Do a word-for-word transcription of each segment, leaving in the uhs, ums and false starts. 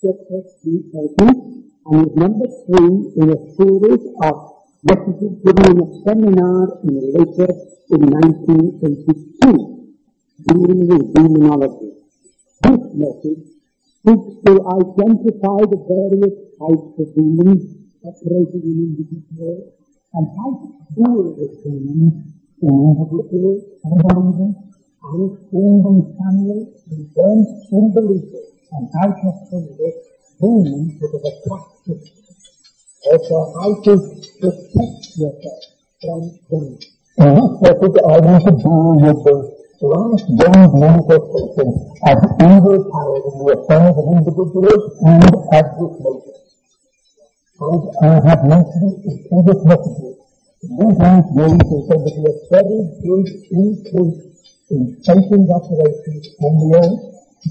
text be taken, and is number three in a series of messages given in a seminar in Later in nineteen eighty-two, dealing with demonology. This message seeks to identify the various types of demons operating in individuals and how to deal with demons in individuals, unbelievers, and in the family, in them, in believers, and how to deal with demons that have attacked Christians. Also, how to protect yourself from them. In this message, I want to deal with the last days manifestation of evil powers in the affairs of individuals and of this nation. As I have mentioned in previous messages, these last days is going to be a very big increase in Satan's operations on the earth.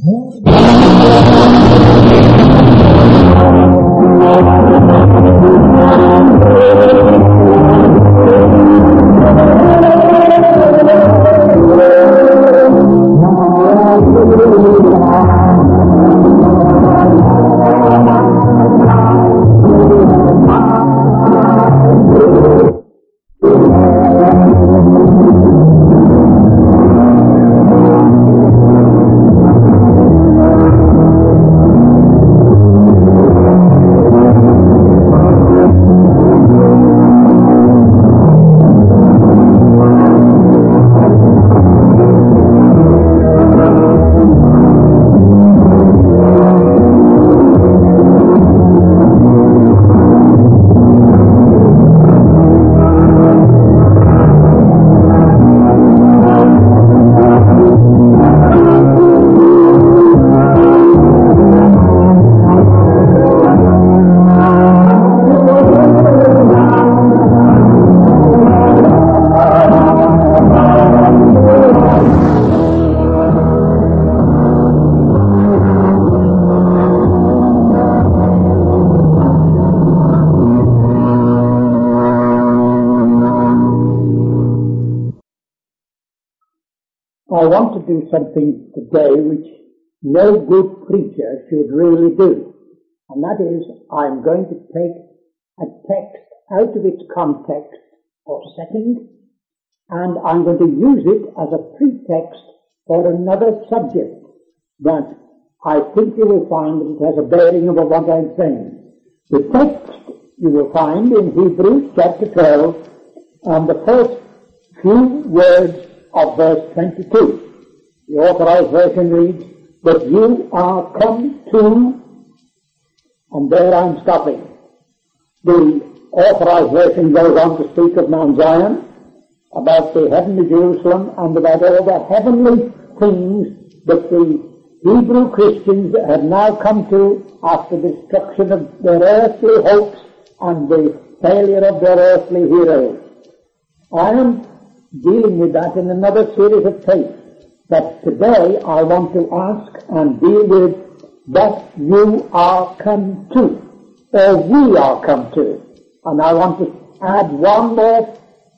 I want to do something today which no good preacher should really do. And that is, I'm going to take a text out of its context or setting, and I'm going to use it as a pretext for another subject that I think you will find that it has a bearing over what I'm saying. The text you will find in Hebrews chapter twelve, and the first few words of verse twenty-two. The Authorized Version reads, "But you are come to," and there I'm stopping. The Authorized Version goes on to speak of Mount Zion, about the heavenly Jerusalem, and about all the heavenly things that the Hebrew Christians have now come to after the destruction of their earthly hopes and the failure of their earthly heroes. I am dealing with that in another series of tapes. But today I want to ask and deal with what you are come to, or we are come to. And I want to add one more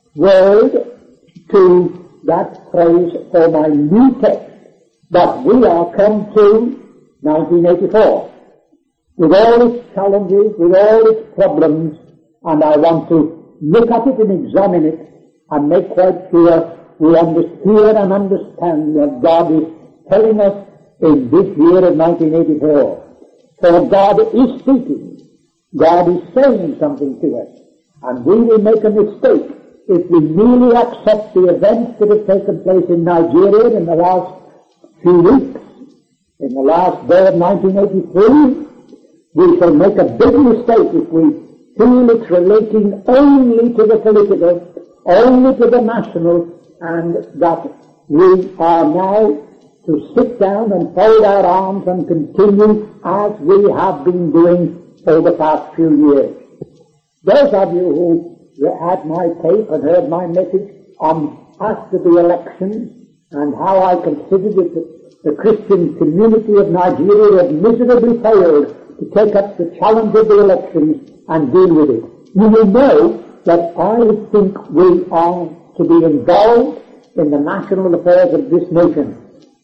word to that phrase for my new text, that we are come to nineteen eighty-four, with all its challenges, with all its problems, and I want to look at it and examine it and make quite clear we hear and understand what God is telling us in this year of nineteen eighty-four. For God is speaking. God is saying something to us. And we will make a mistake if we merely accept the events that have taken place in Nigeria in the last few weeks, in the last day of nineteen eighty-three. We shall make a big mistake if we feel it's relating only to the political, only to the national, and that we are now to sit down and fold our arms and continue as we have been doing for the past few years. Those of you who had my tape and heard my message on after the elections and how I considered that the Christian community of Nigeria had miserably failed to take up the challenge of the elections and deal with it, you will know that I think we are to be involved in the national affairs of this nation.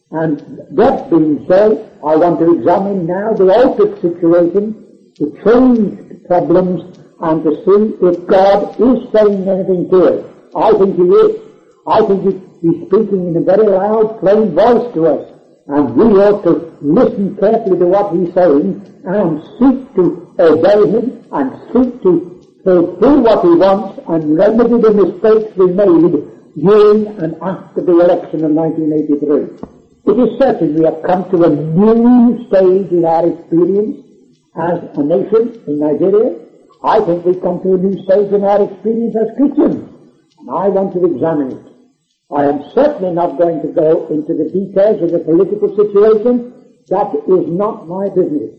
And that being so, I want to examine now the altered situation, the changed problems, and to see if God is saying anything to us. I think He is. I think He, He's speaking in a very loud, plain voice to us. And we ought to listen carefully to what He's saying and seek to obey Him and seek to fulfill what He wants and remedy the mistakes we made during and after the election of nineteen eighty-three. It is certain we have come to a new stage in our experience as a nation in Nigeria. I think we've come to a new stage in our experience as Christians, and I want to examine it. I am certainly not going to go into the details of the political situation. That is not my business.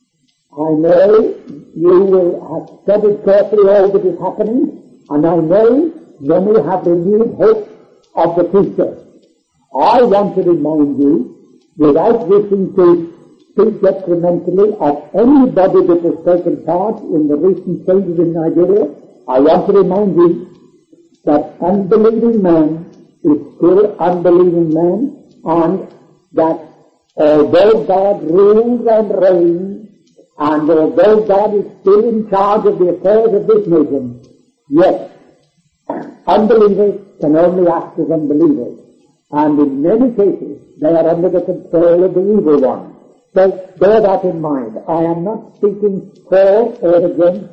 I know you will have studied carefully all that is happening, and I know many have renewed hope of the future. I want to remind you, without wishing to speak detrimentally of anybody that has taken part in the recent changes in Nigeria, I want to remind you that unbelieving man is still unbelieving man, and that although God rules and reigns, and although God is still in charge of the affairs of this nation, yet unbelievers can only act as unbelievers. And in many cases, they are under the control of the evil one. So bear that in mind. I am not speaking for or against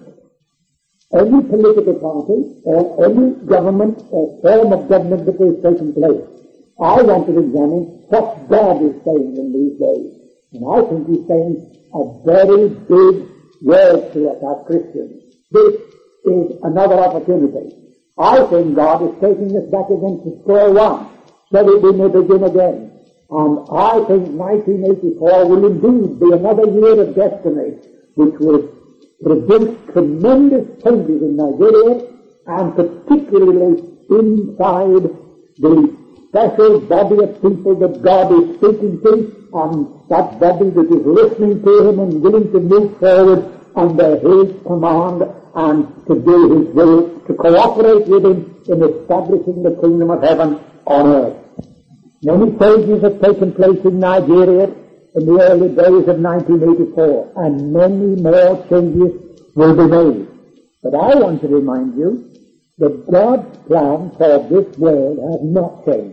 any political party or any government or form of government that is taking place. I want to examine what God is saying in these days. And I think He's saying a very big word to us as Christians. This is another opportunity. I think God is taking us back again to square one, so that we may begin again. And I think nineteen eighty-four will indeed be another year of destiny, which will produce tremendous changes in Nigeria, and particularly inside the special body of people that God is speaking to, and that body that is listening to Him and willing to move forward under His command and to do His will, to cooperate with Him in establishing the kingdom of heaven on earth. Many changes have taken place in Nigeria in the early days of nineteen eighty-four, and many more changes will be made. But I want to remind you that God's plan for this world has not changed.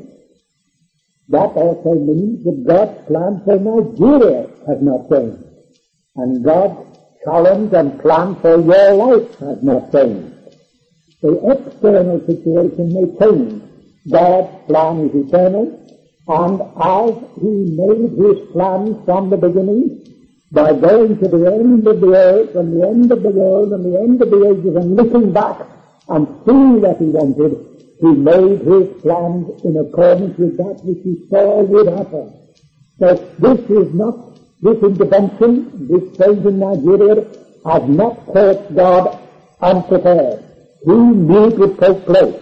That also means that God's plan for Nigeria has not changed. And God's challenge and plan for your life has not changed. The external situation may change. God's plan is eternal, and as He made His plan from the beginning, by going to the end of the earth and the end of the world and the end of the ages and looking back and seeing what He wanted, He made His plans in accordance with that which He saw would happen. So this is not, this intervention, this change in Nigeria has not caught God unprepared. He knew it would take place.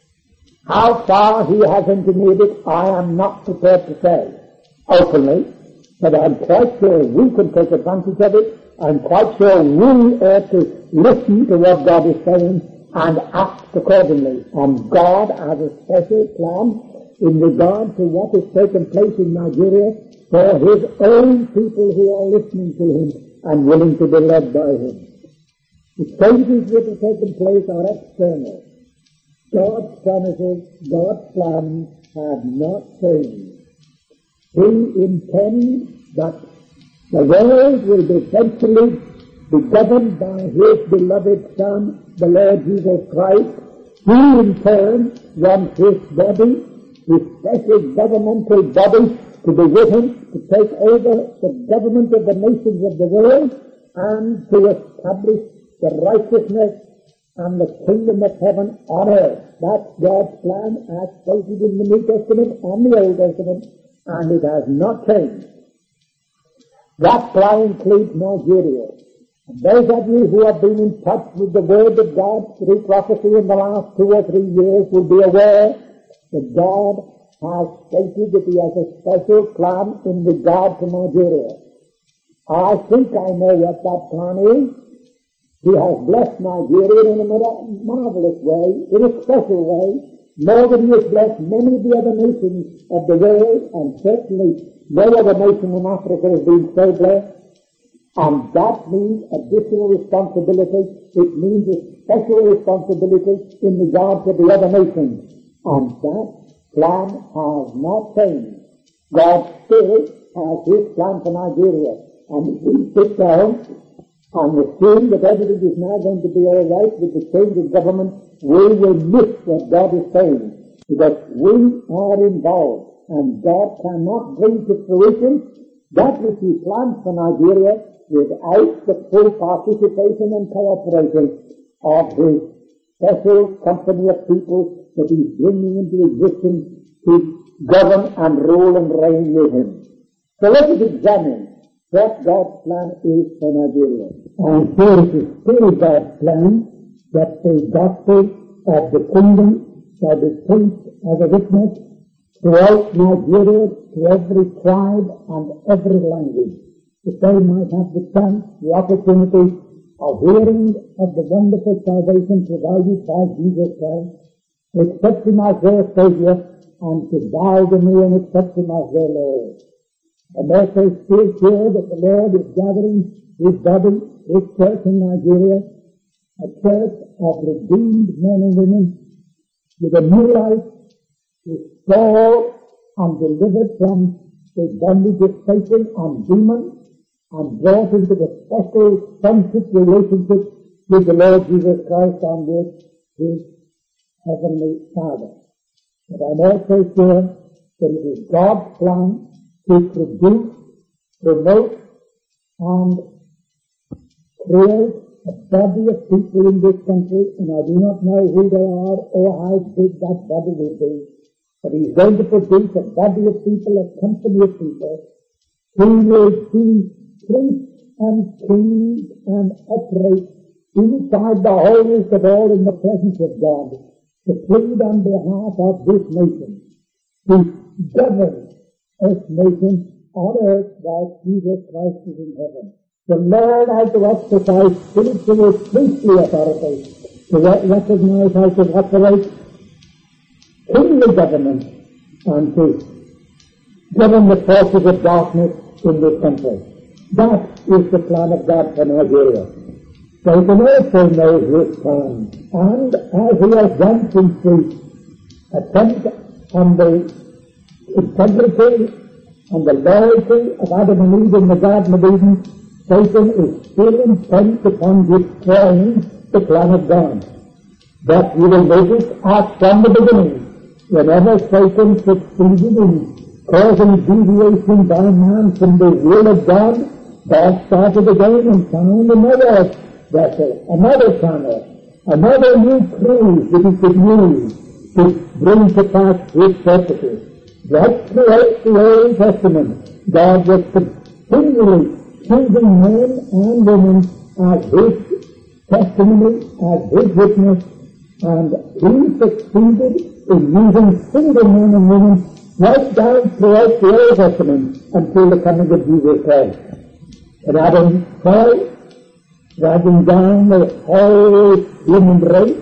How far He has engineered it, I am not prepared to say openly, but I'm quite sure we can take advantage of it. I'm quite sure we ought to listen to what God is saying and act accordingly. And God has a special plan in regard to what has taken place in Nigeria for His own people who are listening to Him and willing to be led by Him. The changes that have taken place are external. God's promises, God's plans have not changed. He intends that the world will eventually be governed by His beloved Son, the Lord Jesus Christ. He in turn wants His body, His special governmental body, to be with Him, to take over the government of the nations of the world, and to establish the righteousness and the kingdom of heaven on earth. That's God's plan as stated in the New Testament and the Old Testament, and it has not changed. That plan includes Nigeria. And those of you who have been in touch with the Word of God through prophecy in the last two or three years will be aware that God has stated that He has a special plan in regard to Nigeria. I think I know what that plan is. He has blessed Nigeria in a marvelous way, in a special way, more than he has blessed many of the other nations of the world, and certainly no other nation in Africa has been so blessed. And that means additional responsibility. It means a special responsibility in regard to the other nations. And that plan has not changed. God still has his plan for Nigeria. And if we sit down and assume that everything is now going to be all right with the change of government, we will miss what God is saying. Because we are involved, and God cannot bring to fruition that which he plans for Nigeria without the full participation and cooperation of his special company of people that he's bringing into existence to govern and rule and reign with him. So let us examine what God's plan is for Nigeria. And here it is still God's plan that the gospel of the kingdom shall be preached as a witness throughout Nigeria to every tribe and every language, that they might have the chance, the opportunity of hearing of the wonderful salvation provided by Jesus Christ, to accept him as their Savior, and to bow the knee and accept him as their Lord. And also still sure that the Lord is gathering his body, his church in Nigeria, a church of redeemed men and women with a new life, restored and delivered from the bondage of Satan and demons, and brought into a special friendship relationship with the Lord Jesus Christ and with his heavenly Father. But I'm also sure that it is God's plan to produce, promote, and create a body of people in this country, and I do not know who they are or how big that body will be, but he's going to produce a body of people, a company of people, who will be priests and kings and operate inside the holiest of all in the presence of God, to plead on behalf of this nation, to govern this nation on earth while Jesus Christ is in heaven. To learn how to exercise spiritual priestly authority, to recognize how to operate kingly government, and to govern the forces of darkness in this country. That is the plan of God for Nigeria. Satan also knows his plan, and as he has done since the attempt on the integrity and the loyalty of Adam and Eve in the Garden of Eden, Satan is still intent upon destroying the plan of God. But you will notice as from the beginning, whenever Satan succeeded in causing deviation by man from the will of God, God started again and found another vessel, another channel, another new cruise that he could use to bring to pass his purposes. Right throughout the Old Testament, God was continually choosing men and women as his testimony, as his witness, and he succeeded in using single men and women right down throughout the Old Testament until the coming of Jesus Christ. And Adam fell, dragging down the whole human race.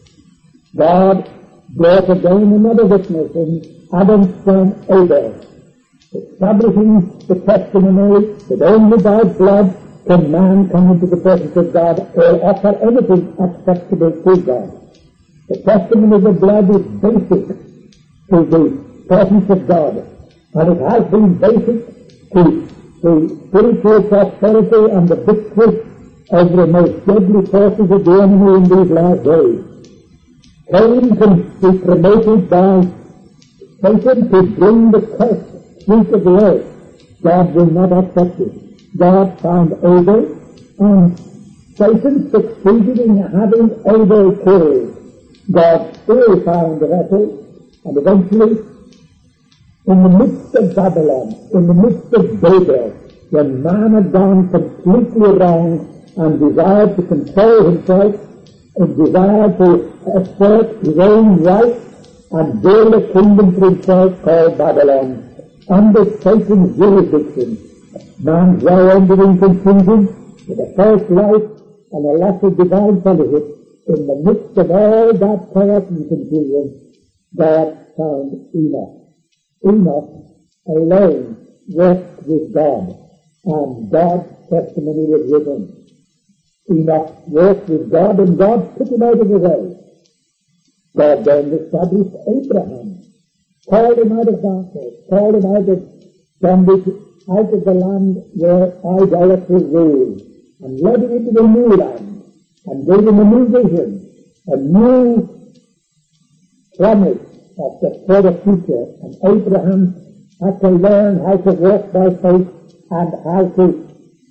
God brought again another witness in Adam's son Abel, establishing the testimony that only by blood can man come into the presence of God or offer anything acceptable to God. The testimony of the blood is basic to the presence of God, and it has been basic to the spiritual prosperity and the victory over the most deadly forces of the enemy in these last days. Cain can be promoted by Satan to bring the curse fruit of the earth. God will not accept it. God found Abel, and Satan succeeded in having Abel killed. God still found the vessel, and eventually, in the midst of Babylon, in the midst of Babel, when man had gone completely wrong and desired to control himself, and desired to assert his own rights and build a kingdom for himself called Babylon, under Satan's jurisdiction, man's well ended in confusion with a false life and a lack of divine fellowship. In the midst of all that chaos and confusion, God found Enoch. Enoch alone walked with God, and God's testimony was with him. Enoch walked with God, and God took him out of the way. God then established Abraham, called him out of darkness, called him out of bondage, out of the land where idolatry ruled, and led him into the new land, and gave him a new vision, a new promise of the, for the future. And Abraham had to learn how to walk by faith and how to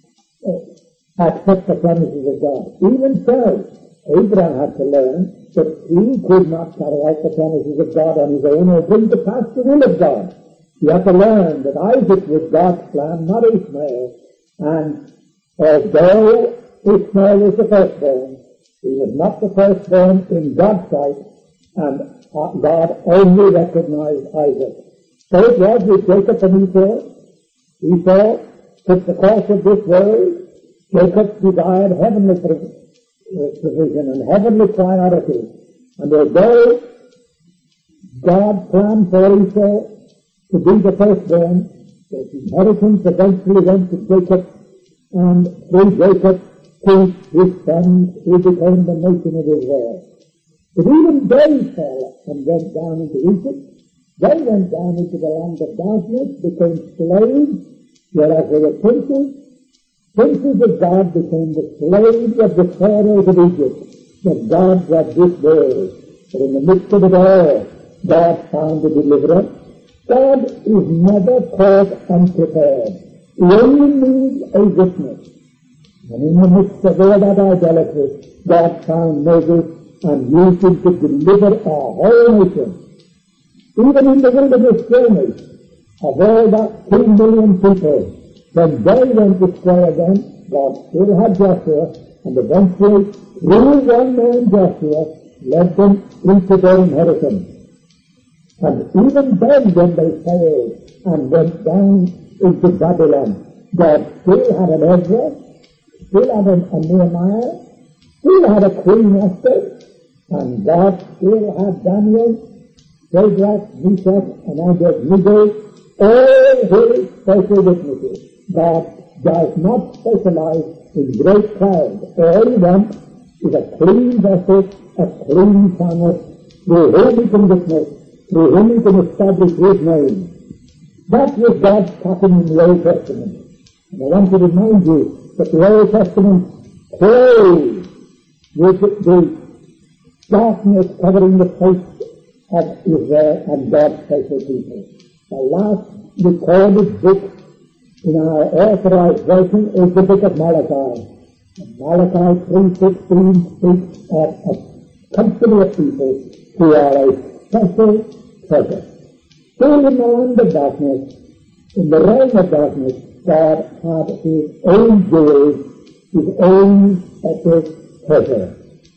uh, accept the promises of God. Even so, Abraham had to learn that he could not carry out the promises of God on his own or bring to pass the will of God. He had to learn that Isaac was God's plan, not Ishmael. And although Ishmael was the firstborn, he was not the firstborn in God's sight, and God only recognized Isaac. So it was with Jacob and Esau. Esau took the course of this world. Jacob desired heavenly provision and heavenly priority. And although God planned for Esau to be the firstborn, his inheritance eventually went to Jacob, and through Jacob to his sons, who became the nation of Israel. But even they fell and went down into Egypt. They went down into the land of darkness, became slaves, whereas they were princes. Princes of God became the slaves of the pharaohs of Egypt, the gods of this world. But in the midst of it all, God found a deliverer. God is never caught unprepared. He only needs a witness. And in the midst of all that idolatry, God found Moses and used him to deliver a whole nation. Even in the wilderness journey of all that two million people, when they went astray again, God still had Joshua, and eventually, through one man Joshua, led them into their inheritance. And even then, when they failed and went down into Babylon, God still had an Ezra, still had a, a Nehemiah, still had a Queen Esther, and God still had Daniel, Shadrach, Meshach, and Abednego, all his special witnesses. God does not specialize in great crowds. All he wants is a clean vessel, a clean channel, through whom he can witness, through whom he can establish his name. That was God's pattern in the Old Testament. And I want to remind you that the Old Testament closed with the darkness covering the face of Israel and God's special people. The last recorded book in our authorized version is the book of Malachi. And Malachi three sixteen speaks of a company of people who are a special treasure. Still in the land of darkness, in the realm of darkness, God had his own jewels, his own special treasure.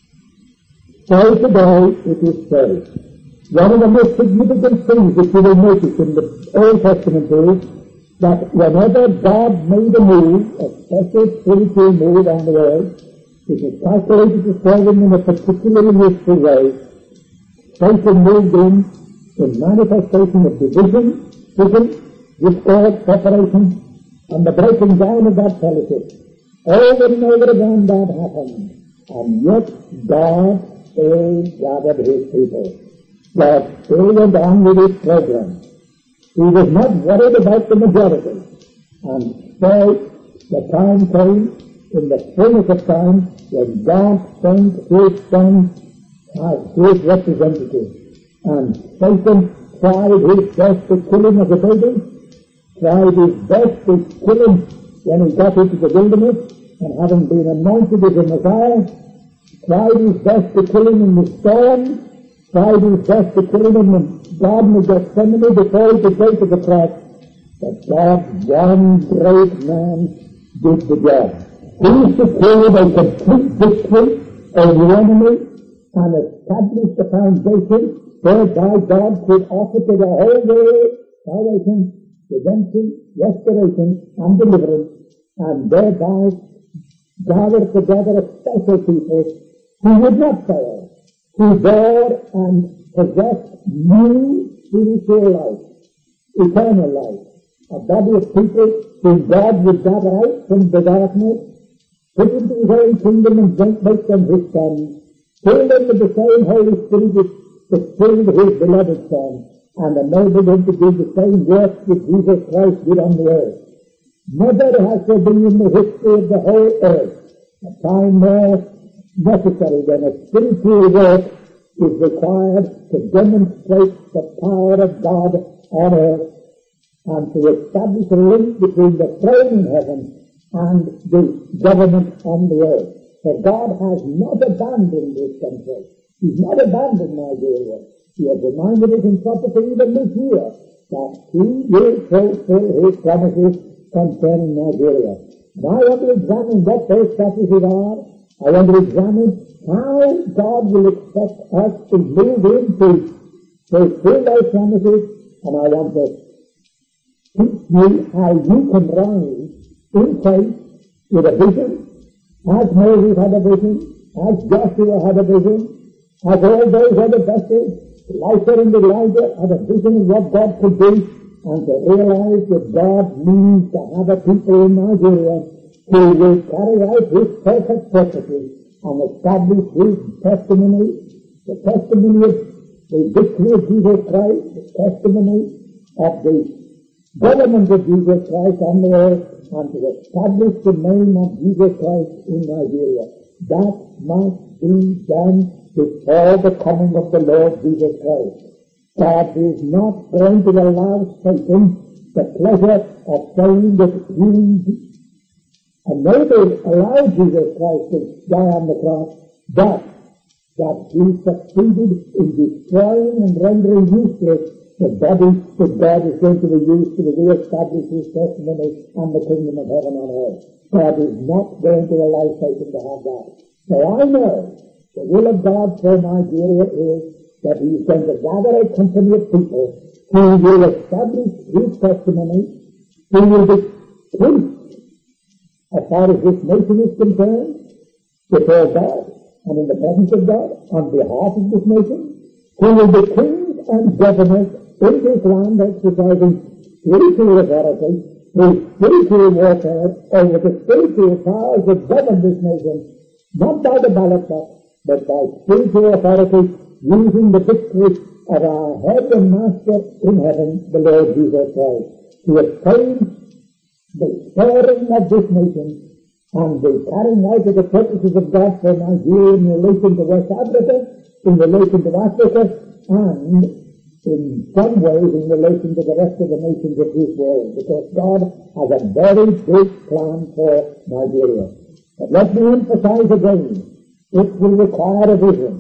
So today it is so. One of the most significant things that you will notice in the Old Testament is that whenever God made a move, a special spiritual move on the world, it was calculated to serve him in a particularly useful way. Satan moved in in manifestation of division, schism, discord, separation, and the breaking down of that fellowship. Over and over again that happened, and yet God still gathered his people. God still went on with his program. He was not worried about the majority. And so the time came, in the fullness of time, when God sent his Son as his representative. And Satan tried his best to kill him as a baby, tried his best to kill him when he got into the wilderness, and having been anointed as a Messiah, tried his best to kill him in the storm, tried his best to kill him in the Garden of Gethsemane before he could go to the cross. But God, one great man, did the job. He secured a complete victory over the enemy and established the foundation whereby God could offer to the whole world salvation, redemption, restoration, and deliverance, and thereby gather together a special people who would not fail, who bore and possess new spiritual life, eternal life. A body of people whom God would gather out from the darkness, put into his own kingdom and make them his sons, fill them with the same Holy Spirit that filled his beloved Son, and enabled him to do the same work that Jesus Christ did on the earth. Never has there been in the history of the whole earth a time more necessary than a spiritual work is required to demonstrate the power of God on earth and to establish a link between the throne in heaven and the government on the earth. For God has not abandoned this country. He's not abandoned Nigeria. He has reminded us in prophecy even this year that he will fulfill his promises concerning Nigeria. And I want to examine what those prophecies are. I want to examine how God will expect us to move into fulfill those promises, and I want to teach you how you can rise in faith with a vision, as Moses had a vision, as Joshua had a vision, as all those other vessels, Elisha and Elijah had a vision of what God could do, and to realize that God means to have a people in Nigeria who will carry out his perfect purposes and establish his testimony, the testimony of the victory of Jesus Christ, the testimony of the government of Jesus Christ on the earth, and to establish the name of Jesus Christ in Nigeria. That must be done before the coming of the Lord Jesus Christ. God is not going to allow Satan the pleasure of saying that he enabled, allowed Jesus Christ to die on the cross, but that he succeeded in destroying and rendering useless the body that God is going to use to re-establish his testimony and the kingdom of heaven on earth. God is not going to allow Satan to have that. So I know the will of God for Nigeria is that he is going to gather a company of people who will establish his testimony, who will be priests as far as this nation is concerned, before God and in the presence of God, on behalf of this nation, who will be kings and governors in this land exercising spiritual authority, through spiritual warfare over the spiritual powers that govern this nation, not by the ballot box, but by spiritual authority, using the victory of our head and master in heaven, the Lord Jesus Christ, to obtain the sparing of this nation and the carrying out of the purposes of God for Nigeria in relation to West Africa, in relation to Africa, and in some ways in relation to the rest of the nations of this world, because God has a very big plan for Nigeria. But let me emphasize again, it will require a vision.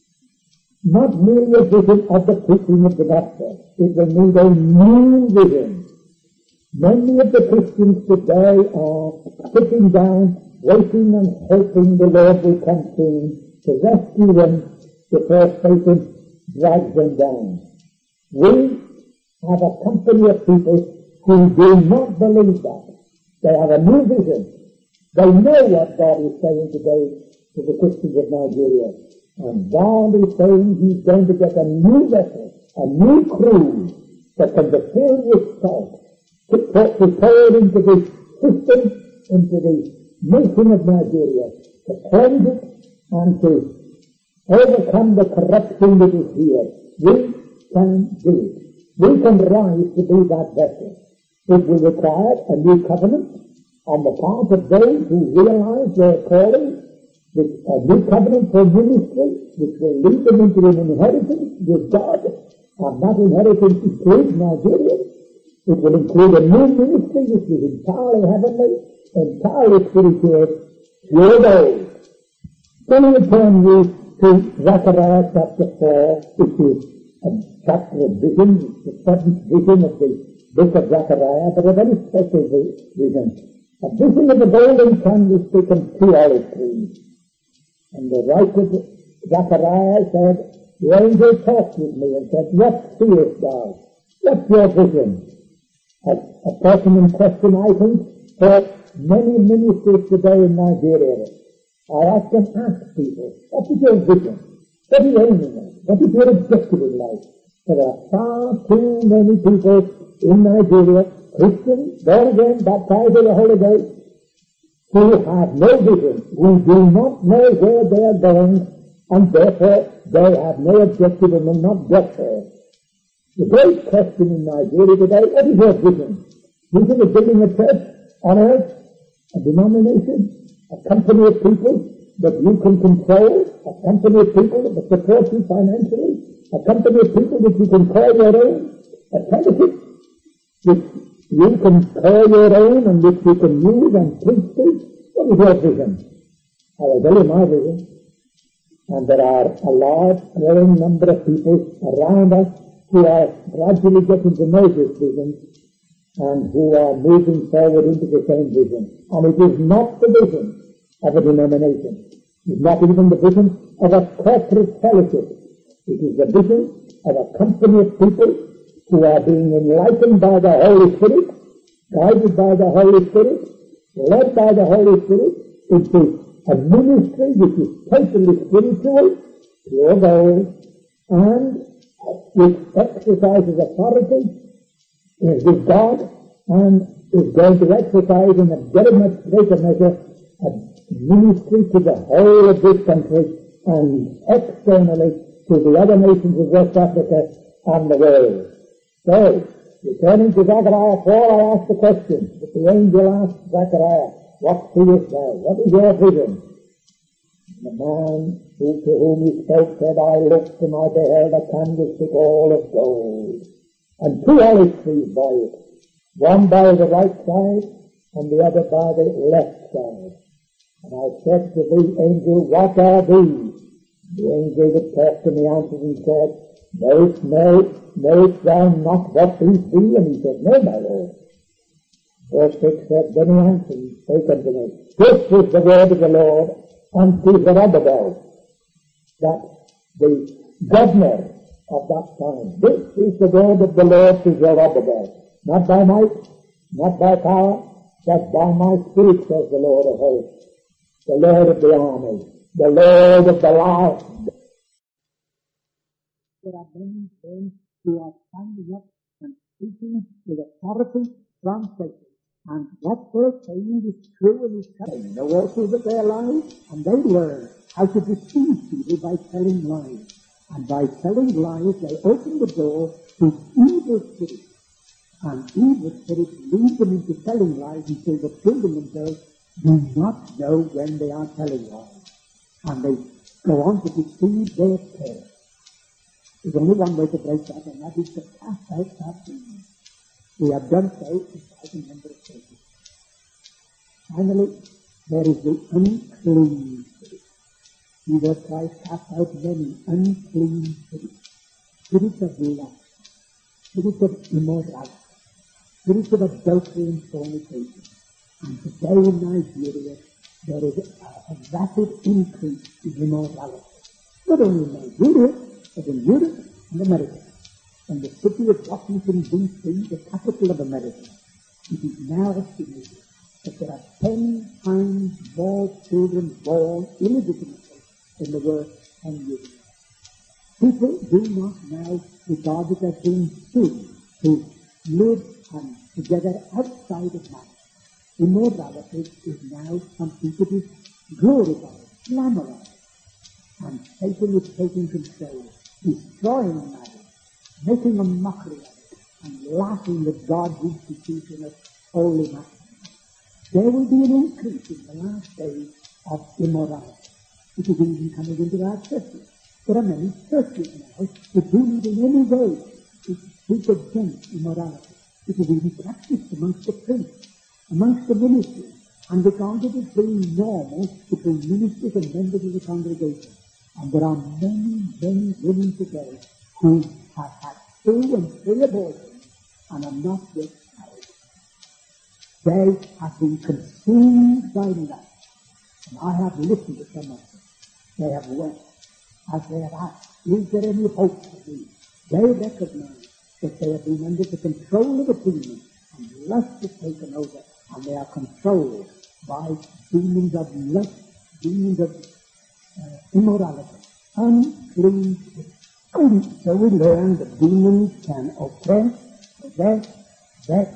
Not merely a vision of the preaching of the gospel. It will need a new vision. Many of the Christians today are sitting down, waiting and hoping the Lord will come soon to rescue them before Satan drags them down. We have a company of people who do not believe that. They have a new vision. They know what God is saying today to the Christians of Nigeria. And God is saying he's going to get a new vessel, a new crew that can be filled with salt, to be poured into the system, into the nation of Nigeria, to cleanse it and to overcome the corruption that is here. We can do it. We can rise to be that vessel. It will require a new covenant on the part of those who realize their calling, with a new covenant for ministry, which will lead them into an inheritance with God, and that inheritance includes Nigeria. It will include a new ministry which is entirely heavenly, entirely spiritual, pure gold. Then we turn you to Zechariah chapter four, which is a chapter of vision, the seventh vision of the book of Zechariah, but a very special vision. A vision of the golden candlestick and two olive trees. And the writer Zechariah said, the angel talked with me and said, what seest thou? What's your vision? A, a pertinent question, I think, for many ministers today in Nigeria. I often ask people, what is your vision? What is aiming at? What is your objective in life? There are far too many people in Nigeria, Christians, born again, baptized in the Holy Ghost, who have no vision, who do not know where they are going, and therefore they have no objective and will not get there. The great question in Nigeria today, what is your vision? Vision of building a church on earth, a denomination, a company of people that you can control, a company of people that will support you financially, a company of people that you can call your own, a fellowship which you can call your own and which you can use and preach to. What is your vision? I will tell you my vision. And there are a large, growing number of people around us who are gradually getting to know this vision and who are moving forward into the same vision. And it is not the vision of a denomination. It is not even the vision of a corporate fellowship. It is the vision of a company of people who are being enlightened by the Holy Spirit, guided by the Holy Spirit, led by the Holy Spirit into a ministry which is totally spiritual, pure gold, and which exercises authority, is with God, and is going to exercise in a very much greater measure a ministry to the whole of this country and externally to the other nations of West Africa and the world. So, returning to Zechariah four, I asked the question that the angel asked Zechariah, what seest thou? What is your vision? The man who, to whom he spoke said, I looked and I beheld a candlestick all of gold, and two olive trees by it, one by the right side and the other by the left side. And I said to the angel, what are these? The angel that talked to me answered and said, Knowest, know, knowest thou not what these be? And he said, No, my Lord. Verse six said, Then he answered and spake unto me, This is the word of the Lord unto Zerubbabel, that the governor of that time. This is the word of the Lord to Zerubbabel. Not by might, not by power, but by my spirit, says the Lord of hosts, the Lord of the armies, the Lord of the life. There are many things who are standing up and speaking with authority from Satan. And what they're saying is true and is true. They know also that they're lying, and they learn how to deceive people by telling lies. And by telling lies, they open the door to evil spirits. And evil spirits lead them into telling lies until the children themselves do not know when they are telling lies. And they go on to deceive their parents. There's only one way to break that, and that is to cast out that demon. We have done so in quite a number of cases. Finally, there is the unclean spirit. Jesus Christ cast out many unclean spirits. Spirits of lust, spirits of immorality, spirits of adultery and fornication. And today in Nigeria, there is a, a rapid increase in immorality. Not only in Nigeria, but in Europe and America. And the city of Washington, D C, the capital of America, it is now estimated that there are ten times more children born illegitimately than there were ten years ago. People do not now regard it as being sin to live and together outside of marriage. Immorality is now something to be glorified, glamorized, and Satan is taking control, destroying marriage, making a mockery of it, and laughing at God's institution of holy matrimony. There will be an increase in the last days of immorality. It is even coming into our churches. There are many churches now that do not in any way speak against immorality. It is even practiced amongst the priests, amongst the ministers, and regarded as being normal between ministers and members of the congregation. And there are many, many women today who have had two and three abortions and are not yet married. They have been consumed by lust. And I have listened to some of them. They have wept as they have asked, is there any hope for me? They recognize that they have been under the control of a demon, and lust has taken over, and they are controlled by demons of lust, demons of uh, immorality. unclean spirit. And so we learn that demons can oppress, possess, vex,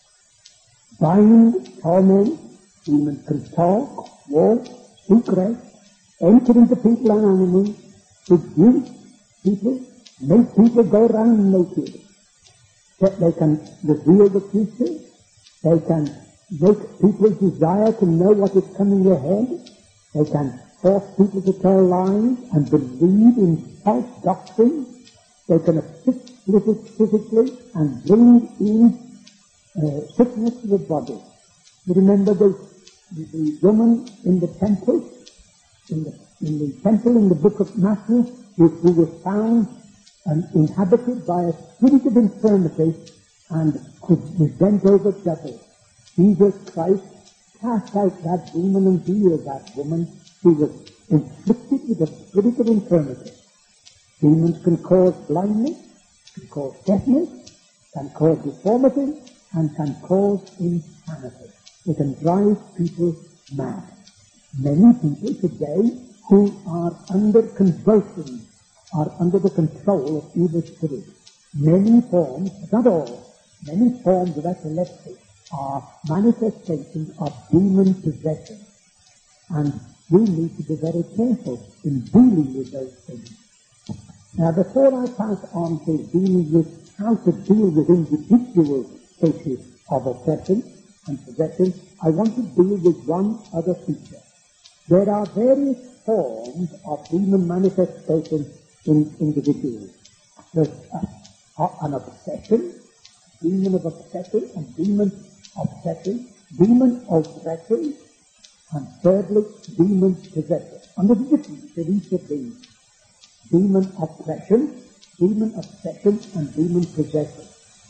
bind, torment. Demons can talk, walk, speak rest, enter into people and animals, seduce people, make people go around naked. That they can reveal the future. They can make people desire to know what is coming ahead. They can force people to tell lies and believe in false doctrine. They can afflict physically and bring in uh, sickness to the body. You remember the, the, the woman in the temple, in the, in the temple in the book of Matthew, who, who was found and inhabited by a spirit of infirmity and could was bent over double. Jesus Christ cast out that demon and healed that woman. She was inflicted with a spirit of infirmity. Demons can cause blindness, can cause deafness, can cause deformity, and can cause insanity. They can drive people mad. Many people today who are under convulsion are under the control of evil spirits. Many forms, not all, many forms of epilepsy are manifestations of demon possession. And we need to be very careful in dealing with those things. Now, before I pass on to dealing with how to deal with individual cases of oppression and possession, I want to deal with one other feature. There are various forms of demon manifestation in individuals. There's a, a, an obsession, demon of obsession, and demon obsession, demon oppression, and thirdly, demon possession. And the difference in each of these: demon oppression, demon obsession, and demon possession.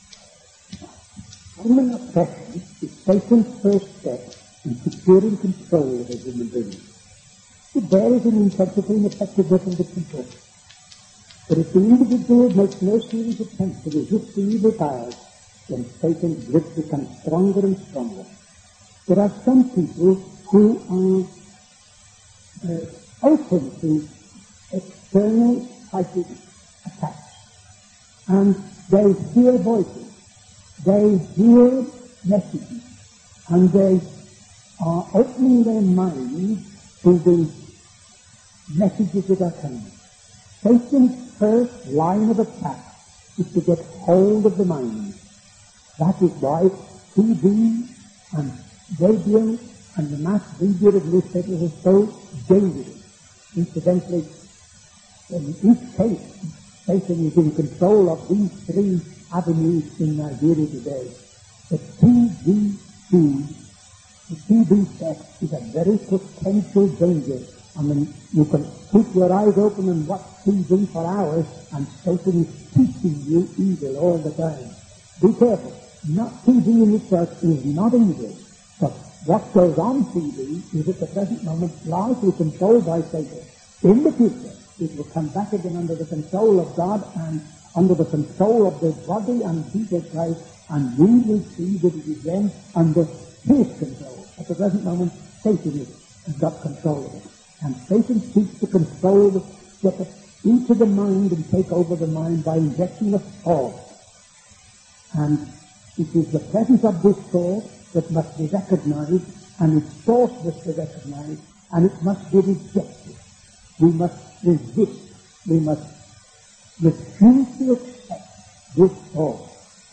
Demon oppression is Satan's first step in securing control of a human being. It varies in intensity and effectiveness of the control. But if the individual makes no serious attempt to resist the evil powers, then Satan's grip becomes stronger and stronger. There are some people who are uh, open to external psychic attacks, and they hear voices, they hear messages, and they are opening their minds to the messages that are coming. Satan's first line of attack is to get hold of the mind. That is why T V and radio and the mass media of newspapers is so dangerous. Incidentally, in each case, Satan is in control of these three avenues in Nigeria today. The T V feed, the T V set is a very potential danger. I mean, you can keep your eyes open and watch T V for hours, and Satan is teaching you evil all the time. Be careful. Not T V in itself is not evil, but what goes on T V is at the present moment largely controlled by Satan. In the future, it will come back again under the control of God and under the control of the body and Jesus Christ, and we will see that it is then under his control. At the present moment, Satan has got control of it. And Satan seeks to control the, get into the mind and take over the mind by injecting a thought. And it is the presence of this thought that must be recognized, and its source must be recognized, and it must be rejected. We must resist. We must refuse to accept this thought.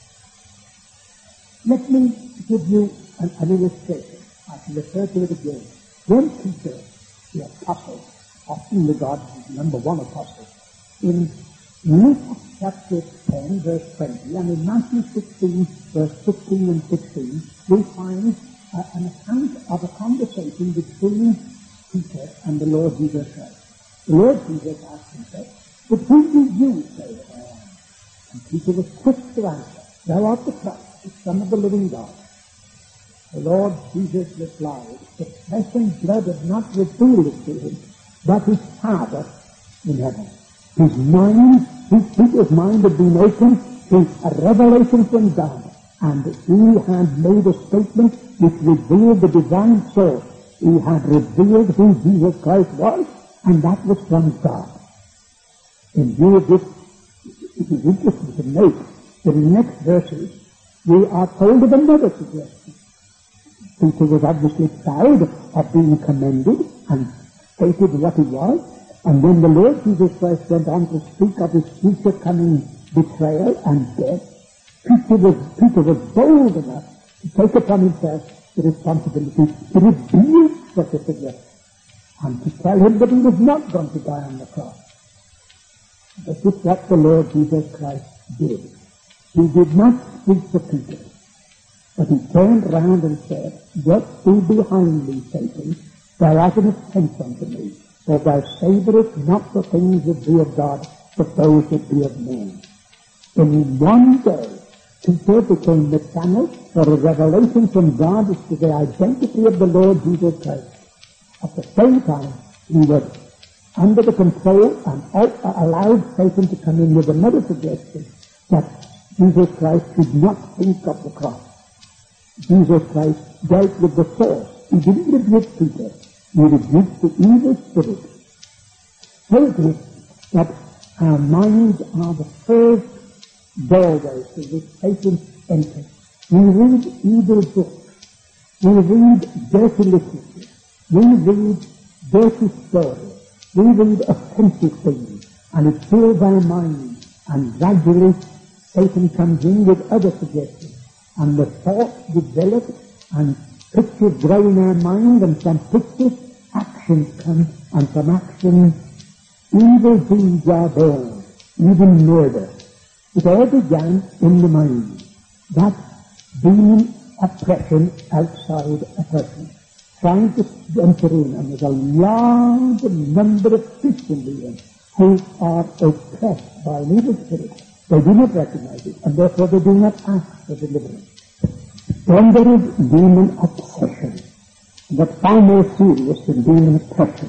Let me give you an, an illustration. I can refer to it again. When Peter, the apostle, often regarded as number one apostle, in Luke chapter ten, verse twenty, and in Matthew sixteen, verse fifteen and sixteen, we find uh, an account of a conversation between Peter and the Lord Jesus Christ. The Lord Jesus asked Peter, "But who do you say that I am?" And Peter was quick to answer, "Thou art the Christ, the Son of the living God." The Lord Jesus replied, "The flesh and blood have not revealed it to him, but his Father in heaven." His mind, his Peter's mind had been opened to a revelation from God, and he had made a statement which revealed the divine source. He had revealed who Jesus Christ was, and that was from God. In view of this, it is interesting to note that in the next verses we are told of another suggestion. Peter was obviously proud of being commended and stated what he was, and when the Lord Jesus Christ went on to speak of his future coming betrayal and death, Peter was, Peter was bold enough to take upon himself the responsibility to rebuke such a suggestion and to tell him that he was not going to die on the cross. This is what the Lord Jesus Christ did. He did not speak to Peter, but he turned round and said, "Get thee behind me, Satan, thou art an offence unto me, for thou savourest not the things that be of God, but those that be of men." In one day, Peter became the channel for a revelation from God as to the identity of the Lord Jesus Christ. At the same time, he was under the control and allowed Satan to come in with another suggestion that Jesus Christ should not think of the cross. Jesus Christ dealt with the source. He didn't rebuke Peter. He rebuked the evil spirit. So it is that our minds are the first doorway through which Satan enters. We read evil books. We read dirty literature. We read dirty stories. We read offensive things, and it fills our minds, and gradually Satan comes in with other suggestions, and the thoughts develop, and pictures grow in our mind, and from pictures actions come, and from actions evil deeds are born, even murder. It all began in the mind. That demon oppression outside a person, trying to enter in, and there's a large number of Christians even who are oppressed by an evil spirit. They do not recognize it, and therefore they do not ask for deliverance. Then there is demon obsession, that's far more serious than demon oppression.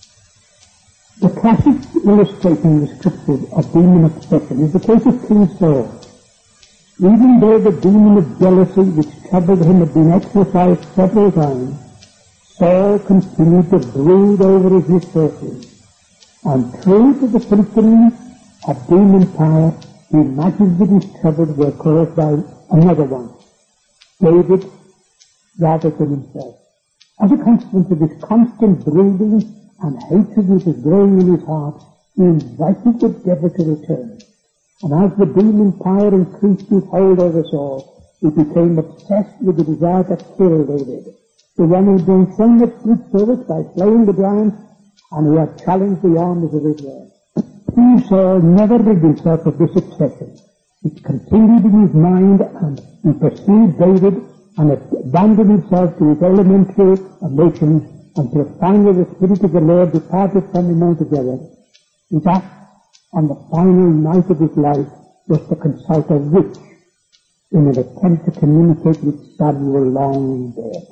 The classic illustration in the scriptures of demon obsession is the case of King Saul. Even though the demon of jealousy which troubled him had been exorcised several times, Saul continued to brood over his misfortunes, and true to the symptoms of demon power, he imagined that his troubles were caused by another one, David, rather than himself. As a consequence of this constant brooding and hatred which was growing in his heart, he invited the devil to return. And as the demon power increased his hold over Saul, he became obsessed with the desire to kill David, the one who had done so much good service by slaying the giants, and who had challenged the armies of Israel. King Saul never rid himself of this obsession. It continued in his mind, and he pursued David and abandoned himself to his elementary emotions until finally the Spirit of the Lord departed from him altogether. His act on the final night of his life was to consult a witch in an attempt to communicate with Samuel long dead.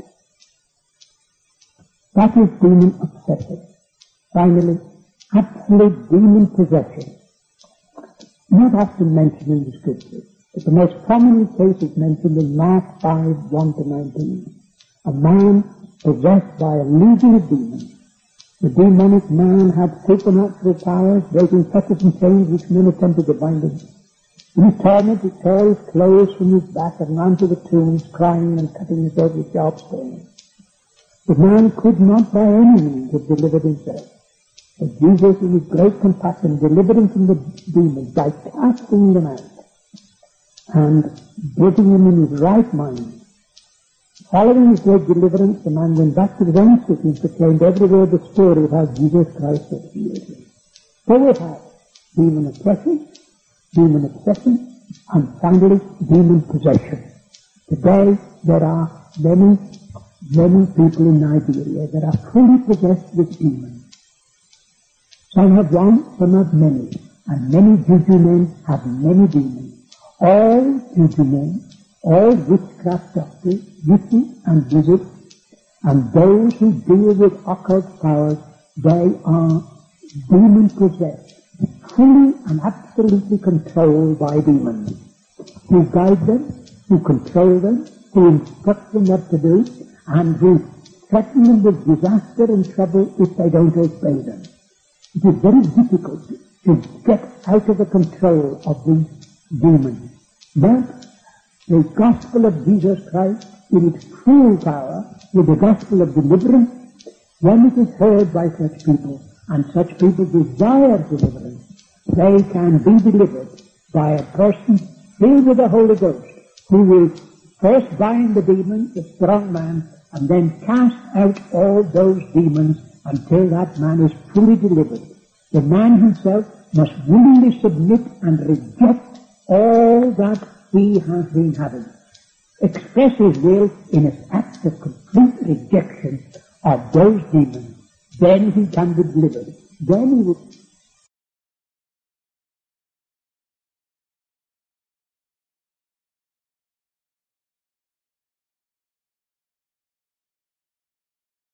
That is demon obsession. Finally, absolute demon possession. Not often mentioned in the Scriptures, but the most prominent case is mentioned in Mark five, one to nineteen. A man possessed by a legion of demons. The demonic man had supernatural powers, breaking fetters and chains which men attempted to bind him. In his torment, he tore his clothes from his back and ran to the tombs, crying and cutting himself with sharp stones. The man could not by any means have delivered himself. But Jesus, in his great compassion, delivered him from the demons by casting them out and putting him in his right mind. Following his great deliverance, the man went back to his own city and proclaimed everywhere the story of how Jesus Christ had healed him. So we have demon oppression, demon obsession, and finally demon possession. Today there are many, many people in Nigeria that are fully possessed with demons. Some have one, some have many, and many juju men have many demons. All juju men, all witchcraft doctors, witches and wizards, and those who deal with occult powers, they are demon-possessed, fully and absolutely controlled by demons, who guide them, who control them, who instruct them what to do, and who threaten them with disaster and trouble if they don't obey them. It is very difficult to get out of the control of these demons. But the gospel of Jesus Christ, in its full power, with the gospel of deliverance, when it is heard by such people, and such people desire deliverance, they can be delivered by a person filled with the Holy Ghost, who will first bind the demons, the strong man, and then cast out all those demons until that man is fully delivered. The man himself must willingly submit and reject all that he has been having. Express his will in an act of complete rejection of those demons. Then he can be delivered. Then he will